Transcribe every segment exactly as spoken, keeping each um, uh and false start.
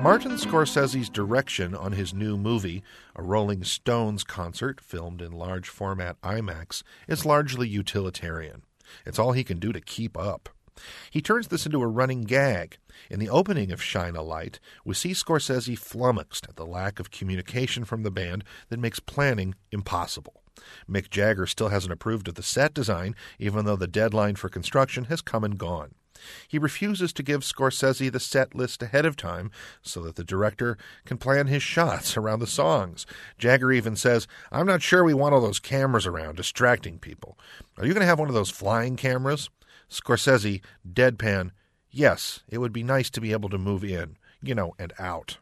Martin Scorsese's direction on his new movie, a Rolling Stones concert filmed in large format IMAX, is largely utilitarian. It's all he can do to keep up. He turns this into a running gag. In the opening of Shine a Light, we see Scorsese flummoxed at the lack of communication from the band that makes planning impossible. Mick Jagger still hasn't approved of the set design, even though the deadline for construction has come and gone. He refuses to give Scorsese the set list ahead of time so that the director can plan his shots around the songs. Jagger even says, "I'm not sure we want all those cameras around distracting people. Are you going to have one of those flying cameras?" Scorsese, deadpan, "Yes, it would be nice to be able to move in, you know, and out."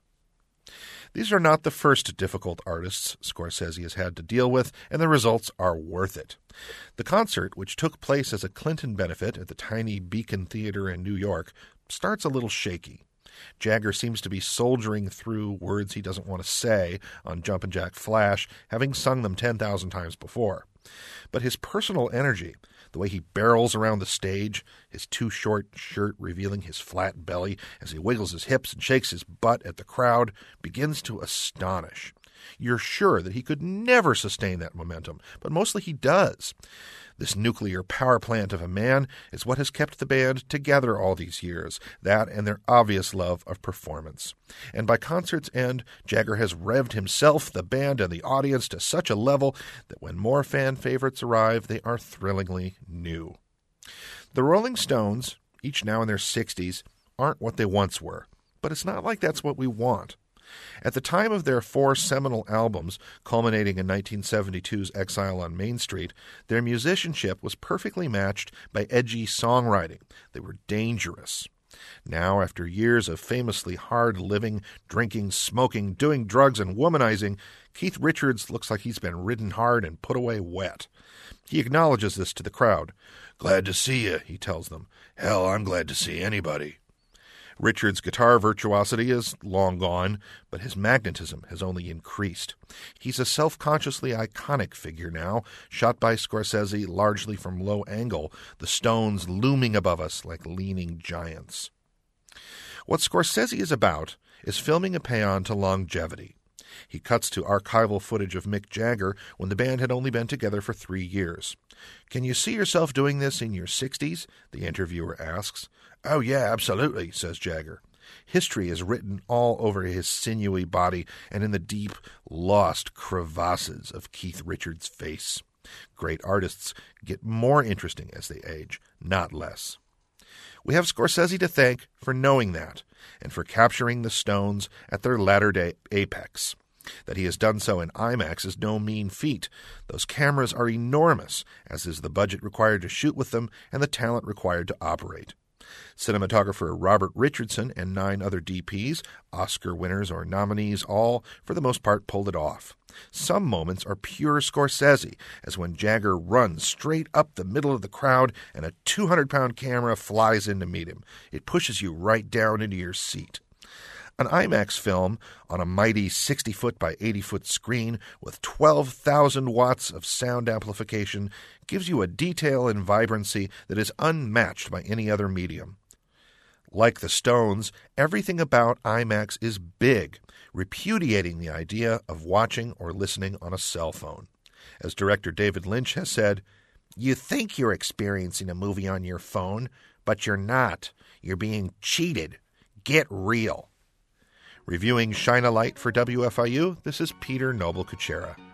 These are not the first difficult artists Scorsese has had to deal with, and the results are worth it. The concert, which took place as a Clinton benefit at the tiny Beacon Theater in New York, starts a little shaky. Jagger seems to be soldiering through words he doesn't want to say on Jumpin' Jack Flash, having sung them ten thousand times before. But his personal energy, the way he barrels around the stage, his too-short shirt revealing his flat belly as he wiggles his hips and shakes his butt at the crowd, begins to astonish. You're sure that he could never sustain that momentum, but mostly he does. This nuclear power plant of a man is what has kept the band together all these years, that and their obvious love of performance. And by concert's end, Jagger has revved himself, the band, and the audience to such a level that when more fan favorites arrive, they are thrillingly new. The Rolling Stones, each now in their sixties, aren't what they once were, but it's not like that's what we want. At the time of their four seminal albums, culminating in nineteen seventy-two's Exile on Main Street, their musicianship was perfectly matched by edgy songwriting. They were dangerous. Now, after years of famously hard living, drinking, smoking, doing drugs, and womanizing, Keith Richards looks like he's been ridden hard and put away wet. He acknowledges this to the crowd. "Glad to see you," he tells them. "Hell, I'm glad to see anybody." Richard's guitar virtuosity is long gone, but his magnetism has only increased. He's a self-consciously iconic figure now, shot by Scorsese largely from low angle, the Stones looming above us like leaning giants. What Scorsese is about is filming a paean to longevity. He cuts to archival footage of Mick Jagger when the band had only been together for three years. "Can you see yourself doing this in your sixties?" the interviewer asks. "Oh, yeah, absolutely," says Jagger. History is written all over his sinewy body and in the deep, lost crevasses of Keith Richards' face. Great artists get more interesting as they age, not less. We have Scorsese to thank for knowing that, and for capturing the Stones at their latter-day apex. That he has done so in IMAX is no mean feat. Those cameras are enormous, as is the budget required to shoot with them and the talent required to operate. Cinematographer Robert Richardson and nine other D Ps, Oscar winners or nominees all, for the most part pulled it off. Some moments are pure Scorsese, as when Jagger runs straight up the middle of the crowd and a two hundred pound camera flies in to meet him. It pushes you right down into your seat. An IMAX film on a mighty sixty foot by eighty foot screen with twelve thousand watts of sound amplification gives you a detail and vibrancy that is unmatched by any other medium. Like the Stones, everything about IMAX is big, repudiating the idea of watching or listening on a cell phone. As director David Lynch has said, "You think you're experiencing a movie on your phone, but you're not. You're being cheated. Get real." Reviewing Shine a Light for W F I U, this is Peter Noble-Kuchera.